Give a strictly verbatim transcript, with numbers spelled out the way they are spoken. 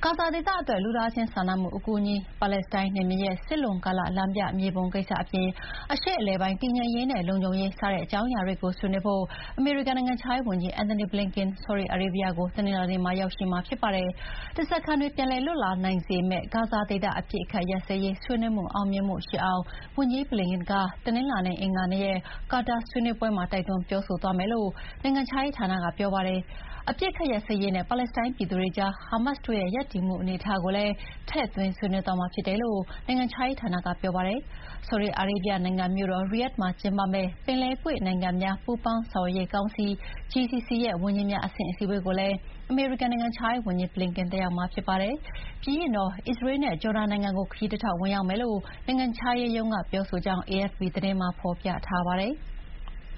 ကာဇာဒေသအတွက်လူသားချင်းစာနာမှုအကူအညီ၊ပါလက်စတိုင်းနယ်မြေရဲ့စစ်လွန်ကာလလမ်းပြမြေပုံကိစ္စအပြင်အရှေ့အလယ်ပိုင်းတည်ငြိမ်ရေးနဲ့လုံခြုံရေးစတဲ့အကြောင်းအရာတွေကိုဆွေးနွေးဖို့အမေရိကန်နိုင်ငံခြားရေးဝန်ကြီး Antony Blinken ဆော်ဒီအာရေဗျကိုတနင်္လာနေ့မှာရောက်ရှိမှာဖြစ်ပါတယ်။ဓားစာခံတွေပြန်လည်လွတ်လာနိုင်စေမယ့်ဂါဇာဒေသအပစ်အခတ်ရပ်စဲရေးဆွေးနွေးမှုအောင်မြင်မှုရှိအောင်ဝန်ကြီး Blinken ကတနင်္လာနဲ့အင်္ဂါနေ့ရဲ့ကာတာဆွေးနွေးပွဲမှာတိုက်တွန်းပြောဆိုသွားမယ်လို့နိုင်ငံခြားရေးဌာနကပြောပါတယ်။အပစ်အခတ်ရပ်စဲရေးနဲ့ပါလက်စတိုင်းပြည်သူတွေကြားဟာမတ်စ်တို့ရဲ့ရပ်တည်မှုအနေအထားကိုလည်းထည့်သွင်းဆွေးနွေးသွားမှာဖြစ်တယ်လို့နိုင်ငံခြားရေးဌာနကပြောပါတယ်။ဆော်ဒီအာရေဗျနိုင်ငံမြို့တော်ရီယက်ဒ်မှာကျင်းပမယ့်ပင်လယ်ကွေ့နိုင်ငံများပူးပေါင်းဆောင်ရွက်ရေးကောင်စီ G C C ရဲ့ဝန်ကြီးများအဆင့်အစည်းအဝေးကိုလည်းအမေရိကန်နိုင်ငံခြားရေးဝန်ကြီး Blinken တက်ရောက်မှာဖြစ်ပါတယ်။ပြီးရင်တော့အစ္စရေးလ်နဲ့ဂျော်ဒန်နိုင်ငံကိုခရီးတထောက်ဝင်ရောက်မယ်လို့နိုင်ငံခြားရေးရုံးကပြောဆိုကြောင်း A F P သတင်းမှာဖော်ပြထားပါတယ်။